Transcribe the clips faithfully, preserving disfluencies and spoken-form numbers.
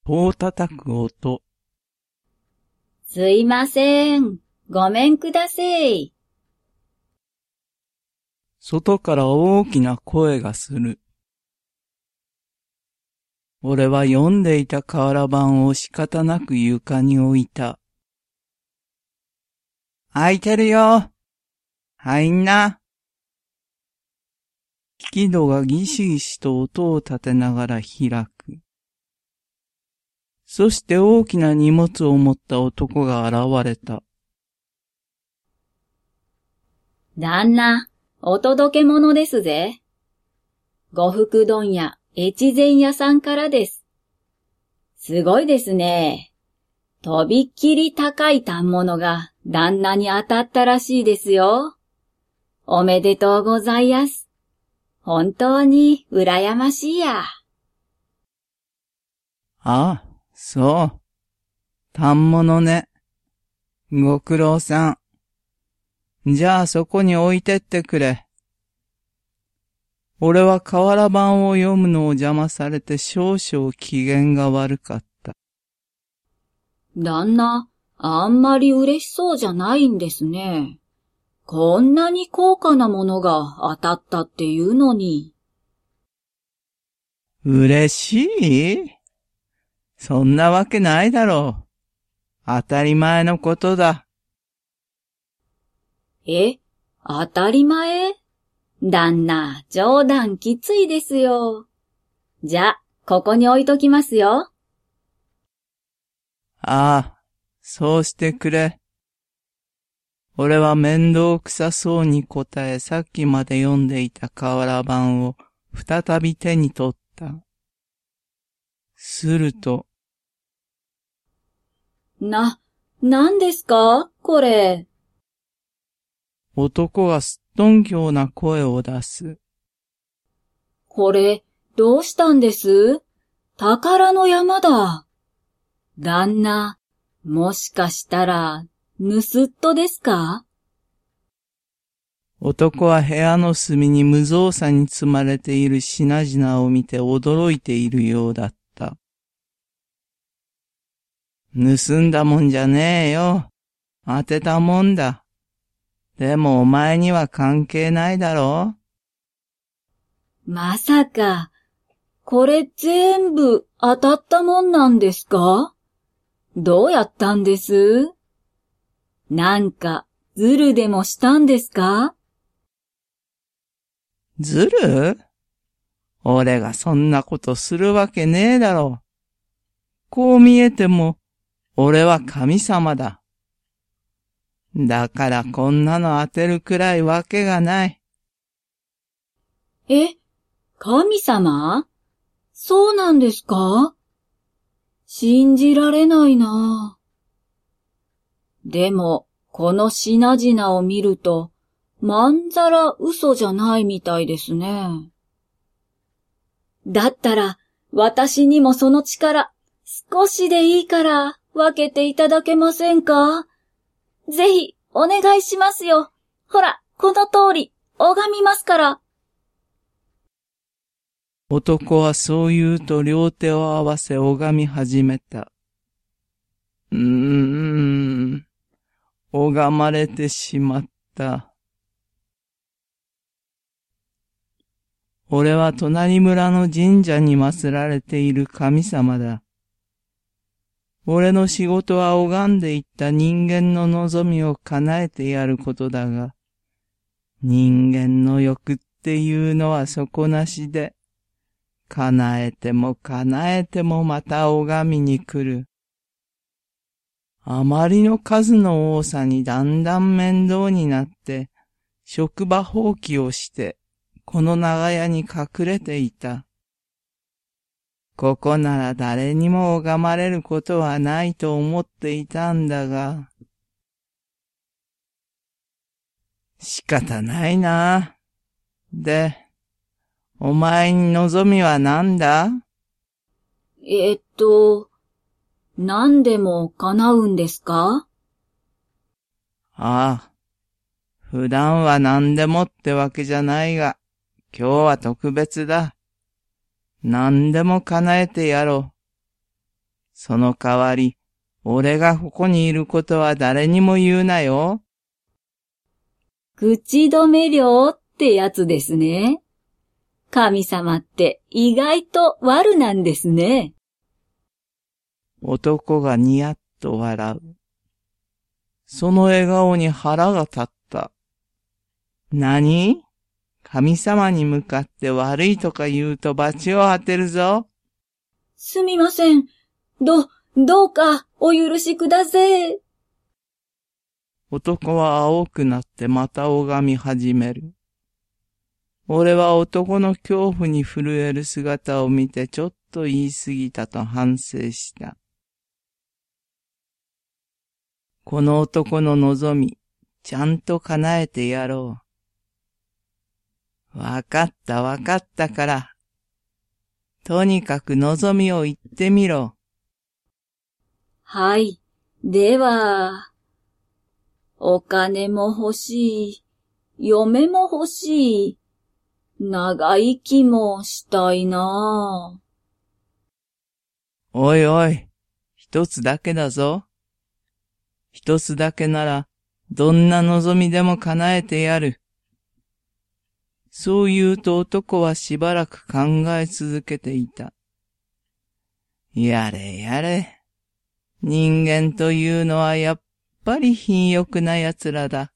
戸を叩く音。 すいません。ごめんください。 外から大きな声がする。俺は読んでいた瓦版を仕方なく床に置いた。開いてるよ。入んな。引き戸がギシギシと音を立てながら開く。そして大きな荷物を持った男が現れた。 旦那、お届け物ですぜ。呉服問屋、越前屋さんからです。すごいですね。とびっきり高い反物が旦那に当たったらしいですよ。おめでとうございます。本当に羨ましいや。 ああ、そう。反物ね。ご苦労さん。じゃあそこに置いてってくれ。俺は瓦版を読むのを邪魔されて少々機嫌が悪かった。 旦那、あんまり嬉しそうじゃないんですね。こんなに高価なものが当たったっていうのに。 嬉しい？そんなわけないだろう。当たり前のことだ。 え、当たり前？旦那、冗談きついですよ。じゃ、ここに置いときますよ。 ああ、そうしてくれ。俺は面倒くさそうに答え、さっきまで読んでいた瓦版を再び手に取った。すると、 な、何ですかこれ。 男がすっとんきょうな声を出す。 これ、どうしたんです？宝の山だ。旦那、もしかしたら、盗っ人ですか？ 男は部屋の隅に無造作に積まれている品々を見て驚いているようだった。盗んだもんじゃねえよ。当てたもんだ。でもお前には関係ないだろう？ まさか、これ全部当たったもんなんですか？どうやったんです？なんか、ズルでもしたんですか？ ずる？俺がそんなことするわけねえだろう。こう見えても、俺は神様だ。だからこんなの当てるくらいわけがない。 え、神様？そうなんですか？信じられないな。でも、この品々を見ると、まんざら嘘じゃないみたいですね。だったら、私にもその力、少しでいいから分けていただけませんか？ぜひ、お願いしますよ。ほら、この通り、拝みますから。 男はそう言うと両手を合わせ拝み始めた。うーん、拝まれてしまった。俺は隣村の神社に祀られている神様だ。俺の仕事は拝んでいった人間の望みを叶えてやることだが、人間の欲っていうのは底なしで、叶えても叶えてもまた拝みに来る。あまりの数の多さにだんだん面倒になって、職場放棄をして、この長屋に隠れていた。ここなら誰にも拝まれることはないと思っていたんだが、仕方ないな。で、お前に望みは何だ？ えっと、何でも叶うんですか？ ああ、普段は何でもってわけじゃないが、今日は特別だ。何でも叶えてやろその代わり、俺がここにいることは誰にも言うなよ。 口止め料ってやつですね。神様って意外と悪なんですね。 男がニヤッと笑う。その笑顔に腹が立った。何？神様に向かって悪いとか言うと罰を当てるぞ。 すみません。ど、どうかお許しください。 男は青くなってまた拝み始める。俺は男の恐怖に震える姿を見てちょっと言い過ぎたと反省した。この男の望み、ちゃんと叶えてやろう。わかったわかったから。とにかく望みを言ってみろ。 はい。では、お金も欲しい。嫁も欲しい。長生きもしたいなあ。 おいおい、一つだけだぞ。一つだけなら、どんな望みでも叶えてやる。そう言うと男はしばらく考え続けていた。やれやれ。人間というのはやっぱり貧欲な奴らだ。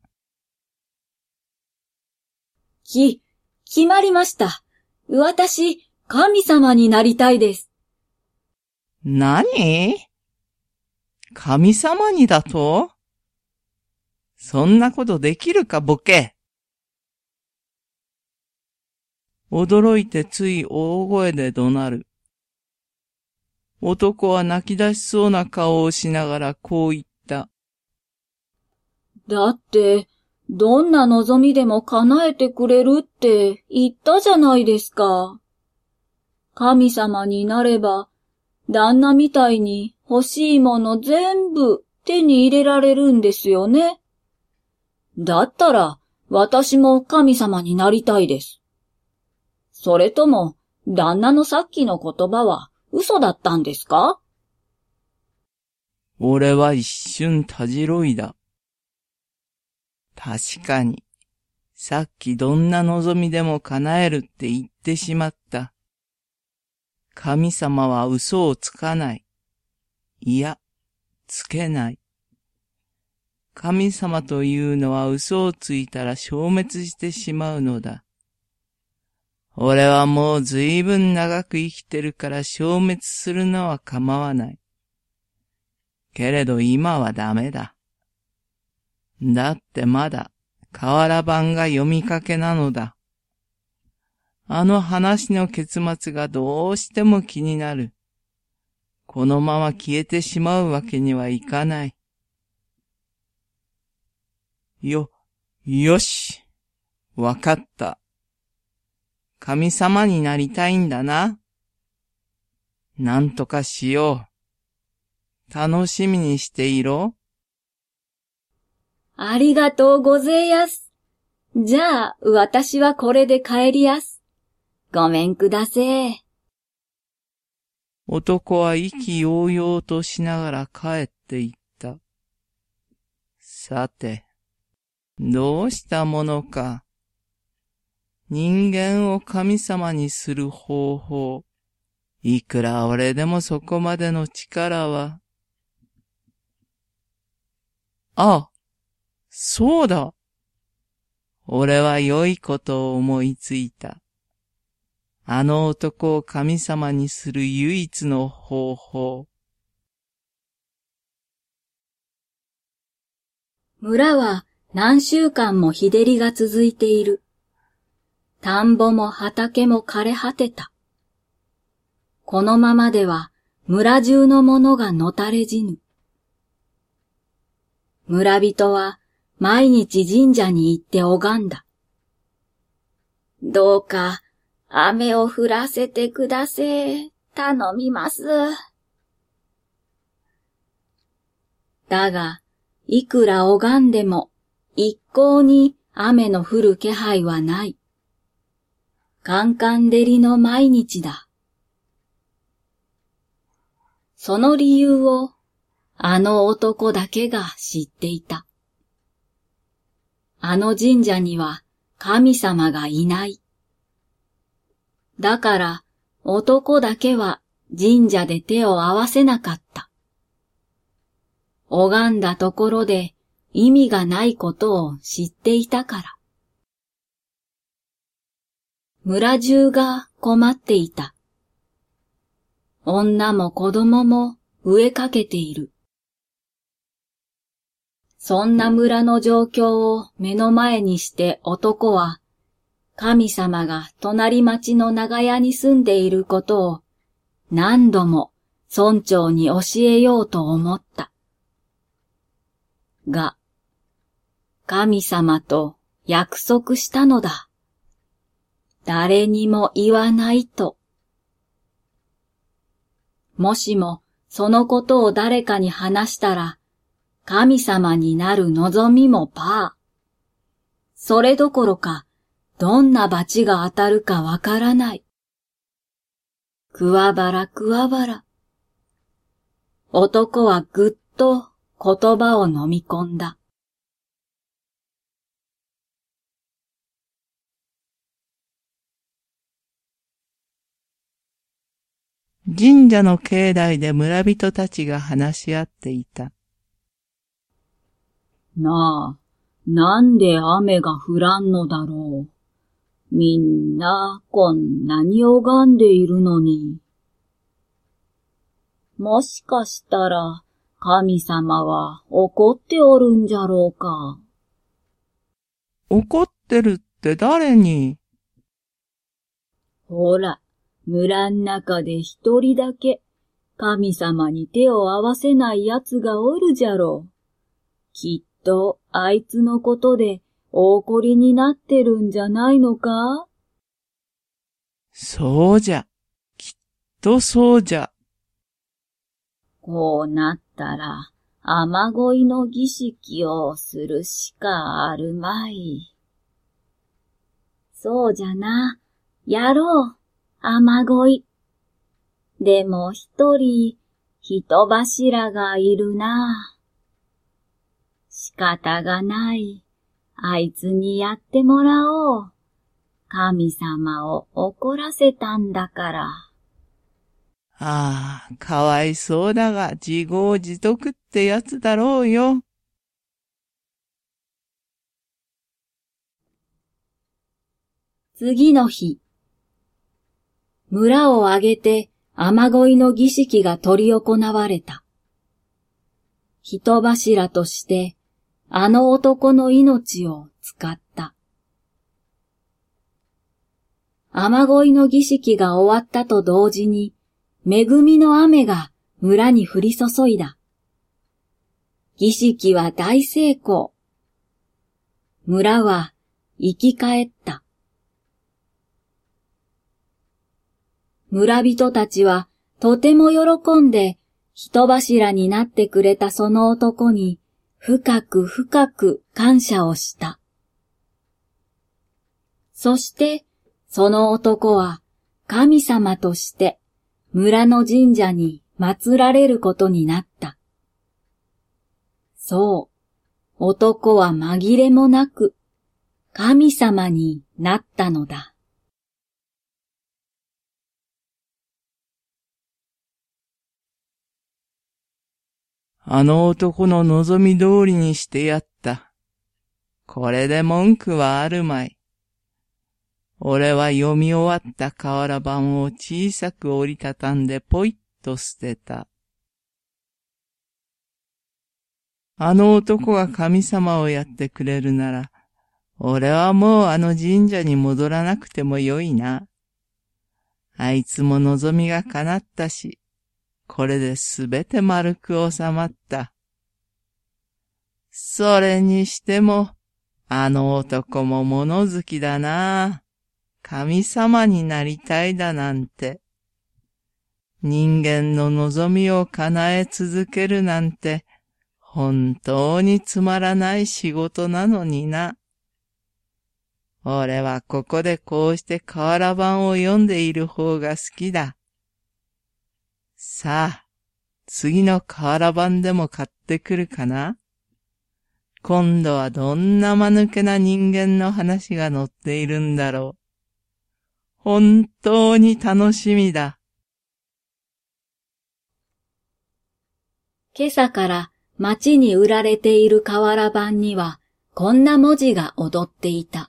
き、決まりました。私、神様になりたいです。 何？神様にだと？そんなことできるか、ボケ。驚いてつい大声で怒鳴る。男は泣き出しそうな顔をしながらこう言った。 だって、どんな望みでも叶えてくれるって言ったじゃないですか。神様になれば、旦那みたいに欲しいもの全部手に入れられるんですよね。だったら、私も神様になりたいです。それとも、旦那のさっきの言葉は嘘だったんですか？ 俺は一瞬たじろいだ。確かに、さっきどんな望みでも叶えるって言ってしまった。神様は嘘をつかない。いや、つけない。神様というのは嘘をついたら消滅してしまうのだ。俺はもうずいぶん長く生きてるから消滅するのは構わない。けれど今はダメだ。だってまだ瓦版が読みかけなのだ。あの話の結末がどうしても気になる。このまま消えてしまうわけにはいかない。よ、よし。わかった。神様になりたいんだな。なんとかしよう。楽しみにしていろ。 ありがとうございやす。じゃあ、私はこれで帰りやす。ごめんくだせえ。 男は意気揚々としながら帰っていった。さて、どうしたものか。人間を神様にする方法。いくら俺でもそこまでの力は。あ、そうだ。俺は良いことを思いついた。あの男を神様にする唯一の方法。 村は何週間も日照りが続いている。田んぼも畑も枯れ果てた。このままでは村中のものがのたれ死ぬ。村人は毎日神社に行って拝んだ。どうか雨を降らせてくだせ、頼みます。だが、いくら拝んでも一向に雨の降る気配はない。カンカン照りの毎日だ。 その理由をあの男だけが知っていた。あの神社には神様がいない。だから男だけは神社で手を合わせなかった。拝んだところで意味がないことを知っていたから。村中が困っていた。女も子供も飢えかけている。そんな村の状況を目の前にして男は、神様が隣町の長屋に住んでいることを何度も村長に教えようと思った。が、神様と約束したのだ。誰にも言わないと。もしもそのことを誰かに話したら、神様になる望みもパー。それどころか、どんな罰が当たるかわからない。くわばらくわばら。男はぐっと言葉を飲み込んだ。 神社の境内で村人たちが話し合っていた。 なあ、なんで雨が降らんのだろう。みんなこんなに拝んでいるのに。もしかしたら神様は怒っておるんじゃろうか。 怒ってるって誰に？ ほら、村ん中で一人だけ神様に手を合わせない奴がおるじゃろう。きっとあいつのことでお怒りになってるんじゃないのか？ そうじゃ。きっとそうじゃ。 こうなったら雨乞いの儀式をするしかあるまい。そうじゃな。やろう。雨乞い。でも一人人柱がいるな。仕方がない。あいつにやってもらおう。神様を怒らせたんだから。 ああ、かわいそうだが自業自得ってやつだろうよ。 次の日、村を挙げて雨乞いの儀式が執り行われた。人柱としてあの男の命を使った。雨乞いの儀式が終わったと同時に、恵みの雨が村に降り注いだ。儀式は大成功。村は生き返った。村人たちはとても喜んで人柱になってくれたその男に深く深く感謝をした。そしてその男は神様として村の神社に祀られることになった。そう、男は紛れもなく神様になったのだ。 あの男の望み通りにしてやった。これで文句はあるまい。俺は読み終わった瓦版を小さく折りたたんでポイッと捨てた。あの男が神様をやってくれるなら、俺はもうあの神社に戻らなくてもよいな。あいつも望みが叶ったし、これですべて丸く収まった。それにしても、あの男も物好きだな。神様になりたいだなんて。人間の望みを叶え続けるなんて、本当につまらない仕事なのにな。俺はここでこうして瓦版を読んでいる方が好きだ。さあ、 次の瓦版でも買ってくるかな？今度はどんな間抜けな人間の話が載っているんだろう。本当に楽しみだ。 今朝から街に売られている瓦版にはこんな文字が踊っていた。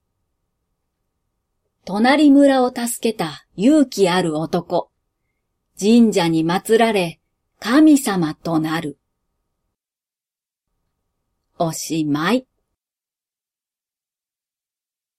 隣村を助けた勇気ある男。神社に祀られ神様となる。おしまい。